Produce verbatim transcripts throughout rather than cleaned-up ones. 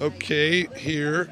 Okay, here.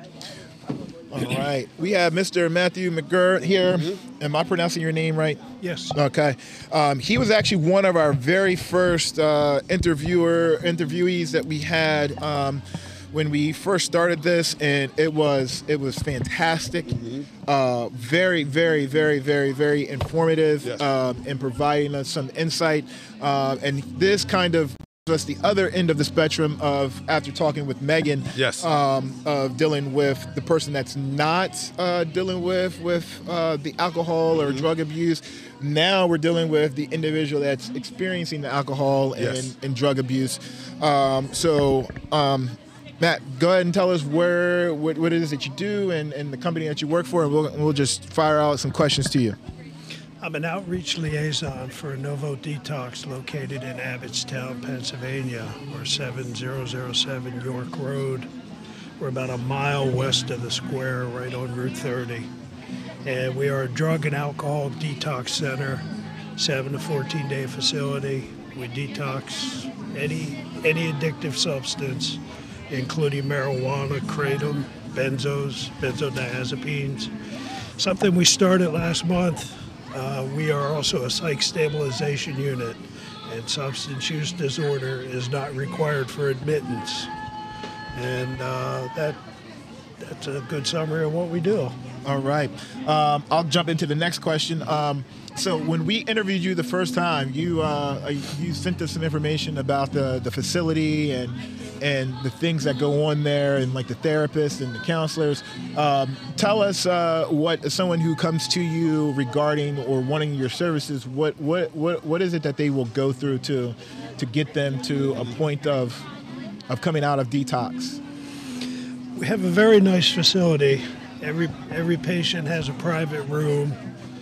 All right. We have Mister Matthew McGurr here. Mm-hmm. Am I pronouncing your name right? Yes. Okay. Um, he was actually one of our very first uh, interviewer interviewees that we had um, when we first started this, and it was it was fantastic. Mm-hmm. Uh, very, very, very, very, very informative Yes. um, in providing us some insight. Uh, and this kind of us the other end of the spectrum of, after talking with Megan, Yes. um, of dealing with the person that's not uh, dealing with with uh, the alcohol or mm-hmm. drug abuse. Now we're dealing with the individual that's experiencing the alcohol and, Yes. and drug abuse. Um, so, um, Matt, go ahead and tell us where what, what it is that you do and, and the company that you work for, and we'll we'll just fire out some questions to you. I'm an outreach liaison for Novo Detox located in Abbottstown, Pennsylvania. We're seven thousand seven York Road. We're about a mile west of the square, right on Route thirty. And we are a drug and alcohol detox center, seven to fourteen day facility. We detox any any addictive substance, including marijuana, kratom, benzos, benzodiazepines. Something we started last month. Uh, we are also a psych stabilization unit, and substance use disorder is not required for admittance. And uh, that that's a good summary of what we do. All right. Um, I'll jump into the next question. Um, so when we interviewed you the first time, you uh, you sent us some information about the, the facility and and the things that go on there, and like the therapists and the counselors. Um, tell us uh, what someone who comes to you regarding or wanting your services, what what what what is it that they will go through to to get them to a point of of coming out of detox? We have a very nice facility. Every every patient has a private room,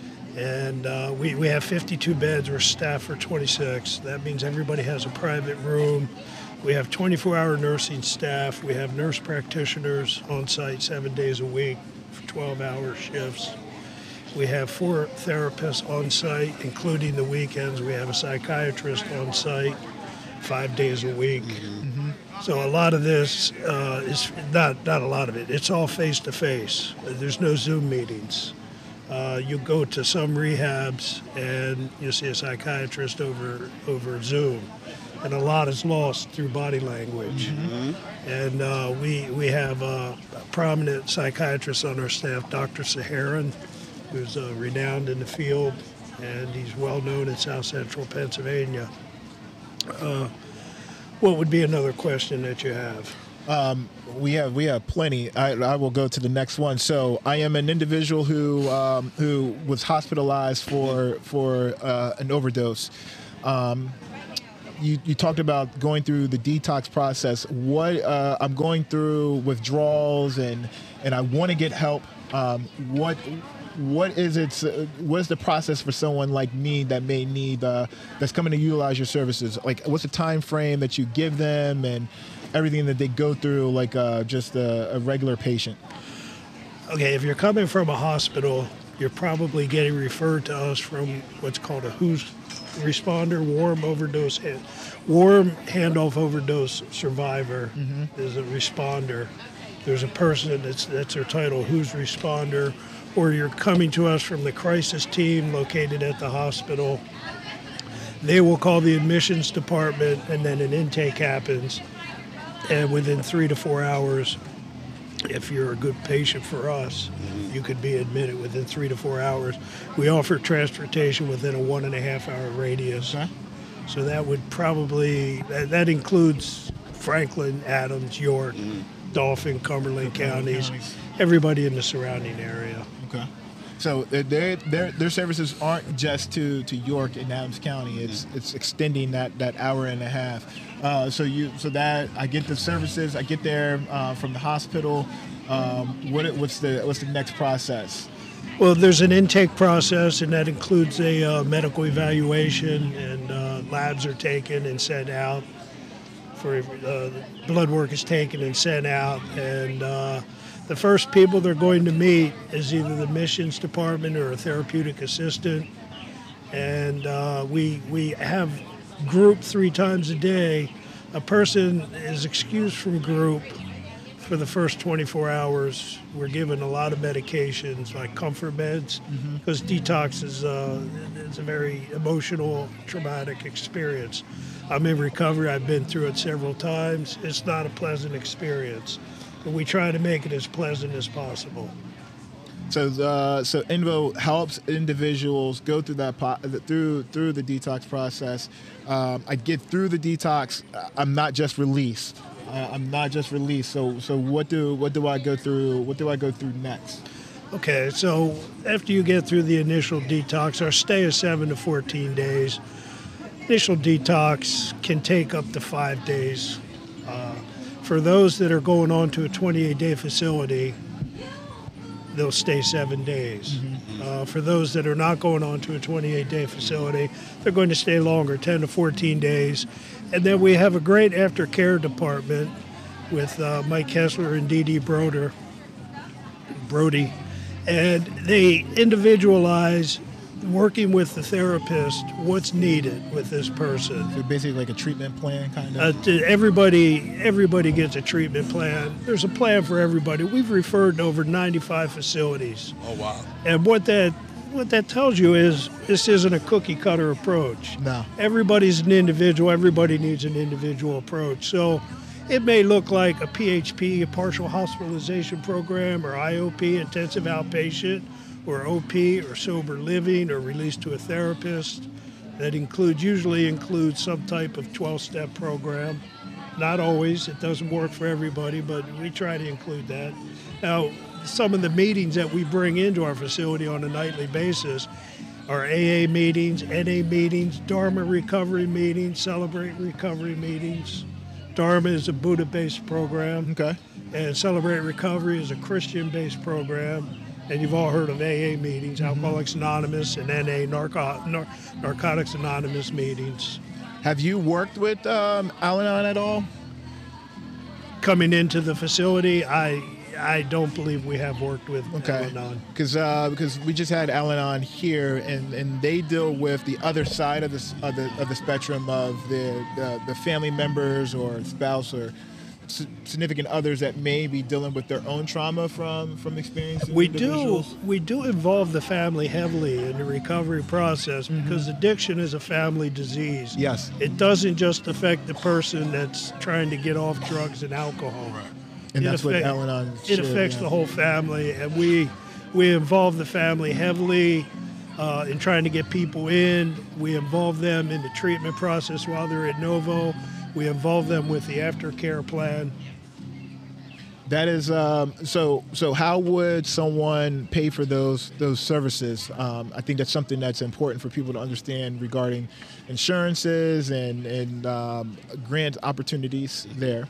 and uh, we, we have fifty-two beds. We're staffed for twenty-six. That means everybody has a private room. We have twenty-four hour nursing staff. We have nurse practitioners on site seven days a week for twelve hour shifts. We have four therapists on site, including the weekends. We have a psychiatrist on site five days a week. Mm-hmm. So a lot of this uh, is not not a lot of it. It's all face to face. There's no Zoom meetings. Uh, you go to some rehabs and you see a psychiatrist over over Zoom, and a lot is lost through body language. Mm-hmm. And uh, we we have a prominent psychiatrist on our staff, Doctor Saharan, who's uh, renowned in the field, and he's well known in South Central Pennsylvania. Uh, what would be another question that you have? Um, we have we have plenty. I, I will go to the next one. So I am an individual who um, who was hospitalized for for uh, an overdose. Um, you you talked about going through the detox process. What uh, I'm going through withdrawals and and I want to get help. Um, what what is it? Uh, what is the process for someone like me that may need uh, that's coming to utilize your services? Like, what's the time frame that you give them and everything that they go through, like uh, just a, a regular patient? Okay, if you're coming from a hospital, you're probably getting referred to us from what's called a who's responder, warm overdose, hand, warm handoff overdose survivor mm-hmm. is a responder. There's a person that's that's their title, who's responder, or you're coming to us from the crisis team located at the hospital. They will call the admissions department, and then an intake happens. And within three to four hours, if you're a good patient for us, you could be admitted within three to four hours. We offer transportation within a one and a half hour radius. Okay. So that would probably, that, that includes Franklin, Adams, York, mm. Dauphin, Cumberland counties, counties, everybody in the surrounding area. Okay. So their their their services aren't just to, to York and Adams County. It's mm-hmm. it's extending that, that hour and a half. Uh, so you so that I get the services. I get there uh, from the hospital. Um, what what's the what's the next process? Well, there's an intake process, and that includes a uh, medical evaluation, and uh, labs are taken and sent out. For uh, blood work is taken and sent out, and uh, the first people they're going to meet is either the admissions department or a therapeutic assistant, and uh, we we have group three times a day. A person is excused from group for the first twenty-four hours. We're given a lot of medications like comfort meds because mm-hmm. detox is uh, it's a very emotional, traumatic experience. I'm in recovery. I've been through it several times. It's not a pleasant experience, but we try to make it as pleasant as possible. So, uh, so Invo helps individuals go through that po- through through the detox process. Um, I get through the detox. I'm not just released. Uh, I'm not just released. So, so what do what do I go through? What do I go through next? Okay, so after you get through the initial detox, our stay is seven to fourteen days. Initial detox can take up to five days. Uh, for those that are going on to a twenty-eight day facility, they'll stay seven days. Mm-hmm. Uh, for those that are not going on to a twenty-eight day facility, they're going to stay longer, ten to fourteen days. And then we have a great aftercare department with uh, Mike Kessler and Dee Dee Broder, Brody. And they individualize, working with the therapist, what's needed with this person. So basically like a treatment plan, kind of? Uh, to everybody, everybody gets a treatment plan. There's a plan for everybody. We've referred to over ninety-five facilities. Oh, wow. And what that what that tells you is this isn't a cookie-cutter approach. No. Everybody's an individual. Everybody needs an individual approach. So it may look like a P H P, a partial hospitalization program, or I O P, intensive outpatient, or O P, or sober living, or release to a therapist. That includes, usually includes some type of twelve-step program. Not always, it doesn't work for everybody, but we try to include that. Now, some of the meetings that we bring into our facility on a nightly basis are A A meetings, N A meetings, Dharma recovery meetings, Celebrate recovery meetings. Dharma is a Buddha-based program. Okay. And Celebrate Recovery is a Christian-based program. And you've all heard of A A meetings, mm-hmm. Alcoholics Anonymous, and N A, Narco- Nar- Narcotics Anonymous meetings. Have you worked with um, Al-Anon at all? Coming into the facility, I I don't believe we have worked with okay. Al-Anon. Because uh, because we just had Al-Anon here, and, and they deal with the other side of the of the, of the spectrum of the, the the family members or spouse or significant others that may be dealing with their own trauma from from experiences. We do we do involve the family heavily in the recovery process mm-hmm. because addiction is a family disease. Yes. It doesn't just affect the person that's trying to get off drugs and alcohol. Right. And it that's affect, what Al-Anon It should, affects yeah. the whole family, and we we involve the family heavily uh, in trying to get people in. We involve them in the treatment process while they're at Novo. We involve them with the aftercare plan. That is um, so. So, how would someone pay for those those services? Um, I think that's something that's important for people to understand regarding insurances and and um, grant opportunities there.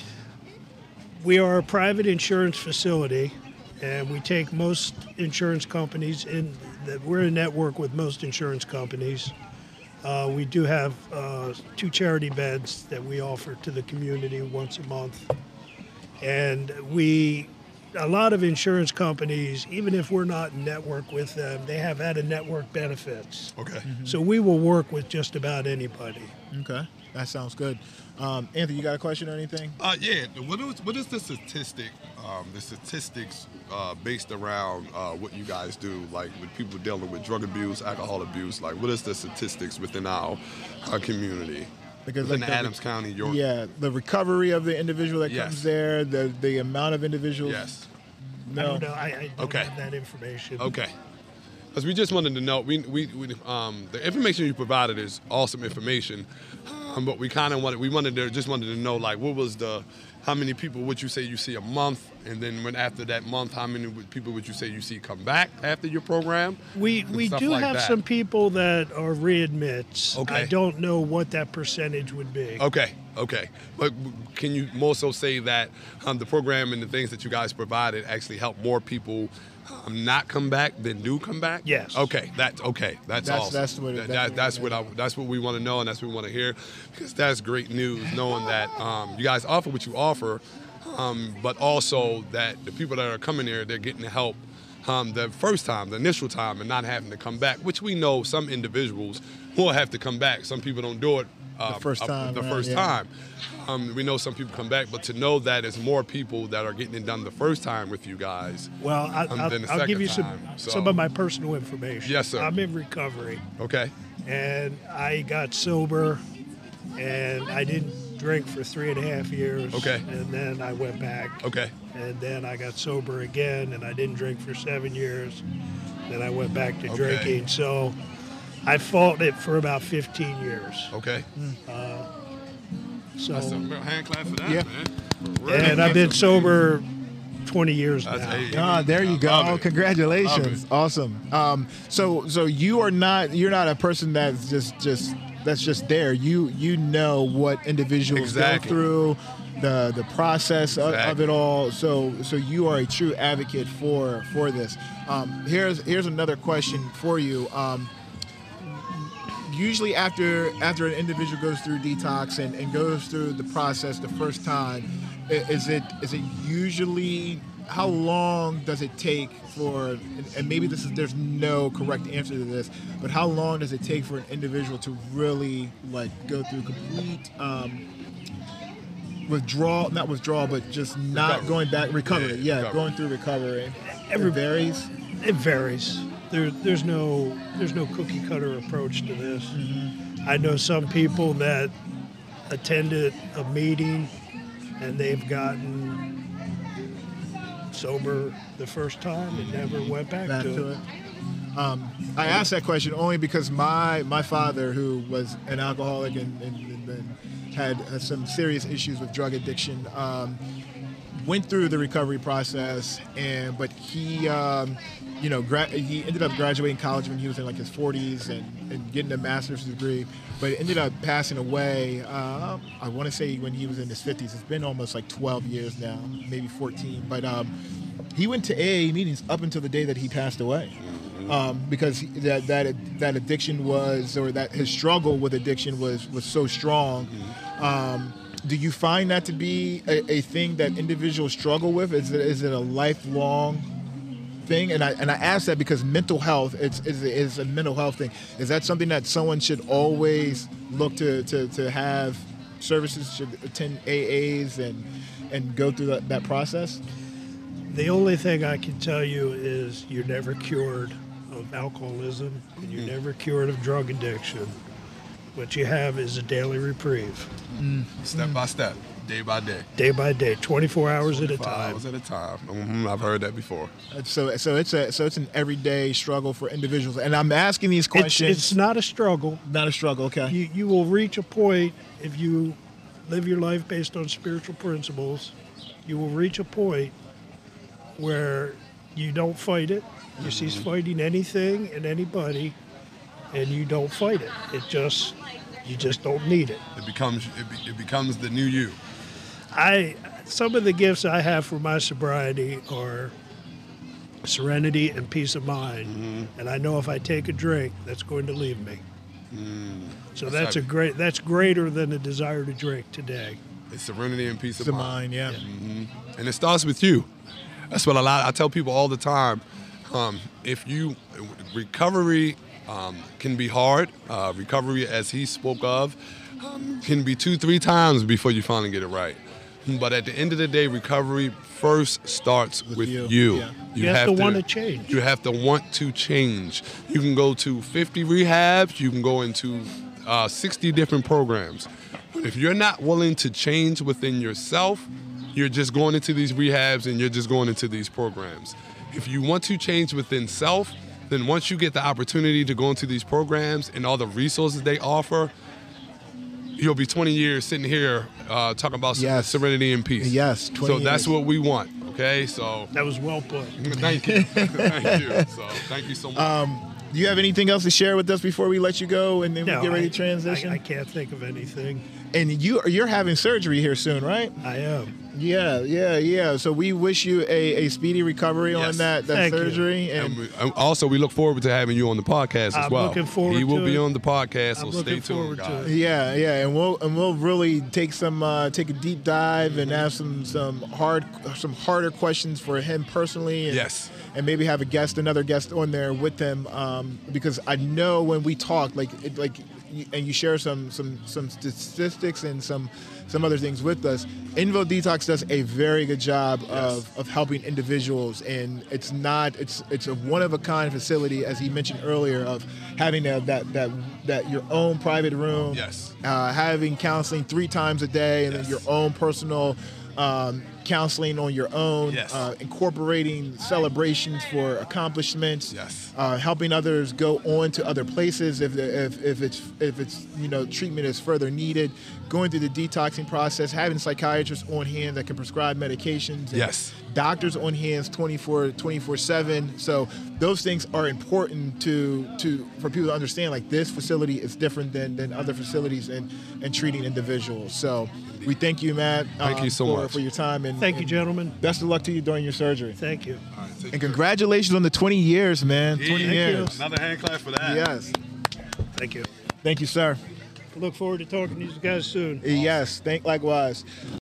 We are a private insurance facility, and we take most insurance companies in. That we're in network with most insurance companies. Uh, we do have uh, two charity beds that we offer to the community once a month. And we, a lot of insurance companies, even if we're not in network with them, they have added network benefits. Okay. Mm-hmm. So we will work with just about anybody. Okay, that sounds good. Um, Anthony, you got a question or anything? Uh, yeah. What is what is the statistic? Um, the statistics uh, based around uh, what you guys do, like with people dealing with drug abuse, alcohol abuse. Like, what is the statistics within our, our community? Because within like Adams the, County, York. Yeah, the recovery of the individual that yes. comes there, the the amount of individuals. Yes. No. I don't know. I, I don't okay. have that information. Okay. Because we just wanted to know, we, we, we um, the information you provided is awesome information, um, but we kind of wanted, we wanted to, just wanted to know, like, what was the, how many people would you say you see a month, and then when after that month, how many people would you say you see come back after your program? We we do like have that. some people that are readmits. Okay. I don't know what that percentage would be. Okay, okay. But can you more so say that um, the program and the things that you guys provided actually help more people Um, not come back than do come back? Yes. Okay, that's okay. That's, That's- awesome. that's what it- That- that's that- that's what what I, that's what we want to know, and that's what we want to hear, because that's great news, knowing that um, you guys offer what you offer, um, but also that the people that are coming here, they're getting the help um, the first time, the initial time, and not having to come back. Which we know some individuals will have to come back. Some people don't do it. Um, The first time, The right, first yeah. time. Um, we know some people come back, but to know that there's more people that are getting it done the first time with you guys. Well, I, um, I'll, than the I'll give second you some time, so- some of my personal information. Yes, sir. I'm in recovery, Okay. and I got sober, and I didn't drink for three and a half years. Okay. And then I went back. Okay. And then I got sober again, and I didn't drink for seven years. Then I went back to Okay. drinking. So I fought it for about fifteen years. Okay. So, That's a real hand clap for that, Yeah. man. Really? and I've been That's sober twenty years That's now. eight. Ah, there you I go. love it. Congratulations. Love Awesome. Um, so so you are not you're not a person that's just just that's just there. You you know what individuals Exactly. go through, the the process of, of Exactly. it all. So so you are a true advocate for for this. Um, here's here's another question for you. Um, usually after after an individual goes through detox and, and goes through the process the first time, i- is it is it usually how long does it take for and, and maybe this is there's no correct answer to this, but how long does it take for an individual to really like go through complete um, withdrawal, not withdrawal, but just not Recovery. going back recovery. Yeah, Yeah, recovery. going through recovery. Every- it varies. It varies. There, there's no there's no cookie cutter approach to this. I know some people that attended a meeting and they've gotten sober the first time and never went back, Back to, to it. it. Um, I asked that question only because my my father, who was an alcoholic and, and, and, and had, had some serious issues with drug addiction, um, went through the recovery process, and but he, um, you know, gra- he ended up graduating college when he was in like his forties and, and getting a master's degree, but ended up passing away. Uh, I want to say when he was in his fifties. It's been almost like twelve years now, maybe fourteen. But um, he went to A A meetings up until the day that he passed away. Um, because he, that that that addiction was, or that his struggle with addiction was was so strong. Um, do you find that to be a, a thing that individuals struggle with? Is it is it a lifelong thing? And I and I ask that because mental health it's is is a mental health thing. Is that something that someone should always look to to, to have services, should attend A As and and go through that, that process? The only thing I can tell you is you're never cured of alcoholism and you're never cured of drug addiction. What you have is a daily reprieve, Step by step, day by day. day by day, twenty-four hours at a Five time. hours at a time. hmm I've heard that before. So so it's a so it's an everyday struggle for individuals. And I'm asking these It's, questions. it's not a struggle. not a struggle, okay. You, you will reach a point if you live your life based on spiritual principles. You will reach a point where you don't fight it. You cease fighting anything and anybody, and you don't fight it. It just you just don't need it. It becomes it, be, it becomes the new you. I some of the gifts I have for my sobriety are serenity and peace of mind, and I know if I take a drink, that's going to leave me. So That's that's a heavy. great that's greater than the desire to drink today. It's serenity and peace of the mind. mind, yeah. And it starts with you. That's what a lot. I tell people all the time. Um, if you recovery um, can be hard. Uh, recovery, as he spoke of, um, can be two, three times before you finally get it right. But at the end of the day, recovery first starts with, you, you. yeah. You have to wanna change. You have to want to change. You can go to fifty rehabs. You can go into uh, sixty different programs. But if you're not willing to change within yourself, you're just going into these rehabs and you're just going into these programs. If you want to change within self, then once you get the opportunity to go into these programs and all the resources they offer, you'll be twenty years sitting here uh, talking about Yes. serenity and peace. Yes, twenty So that's years. what we want, okay? So That was well put. thank you. Thank you. So thank you so much. Do you have anything else to share with us before we let you go and then No, we get ready I- to transition? I, I can't think of anything. and you you're having surgery here soon, right? I am. Yeah, yeah, yeah. So we wish you a, a speedy recovery on Yes. that, that Thank you. surgery. And And we, and also, we look forward to having you on the podcast as I'm well. looking forward He will to be it. on the podcast, so I'm stay looking tuned, forward to guys. it. yeah, yeah, and we'll and we'll really take some uh, take a deep dive and ask some some hard some harder questions for him personally. And, Yes. and maybe have a guest, another guest on there with him, um, because I know when we talk, like it, like you, and you share some some some statistics and some some other things with us. Invo Detox does a very good job Yes. of, of helping individuals, and it's not it's it's a one of a kind facility, as he mentioned earlier, of having that that that, that your own private room, Yes. uh, having counseling three times a day, and Yes. then your own personal um, counseling on your own, Yes. uh, incorporating celebrations for accomplishments, Yes. uh, helping others go on to other places if, if if it's if it's you know treatment is further needed, going through the detoxing process, having psychiatrists on hand that can prescribe medications, and Yes. doctors on hands twenty-four seven. So those things are important to to for people to understand. Like, this facility is different than than other facilities in in treating individuals. So we thank you, Matt. Thank um, you so for, much. for your time, and Thank you, and gentlemen. best of luck to you during your surgery. Thank you. All right, take And care. congratulations on the twenty years, man. Yeah. twenty Thank you. years. Another hand clap for that. Yes. Thank you. Thank you, sir. Look forward to talking to you guys soon. Yes. Thank likewise.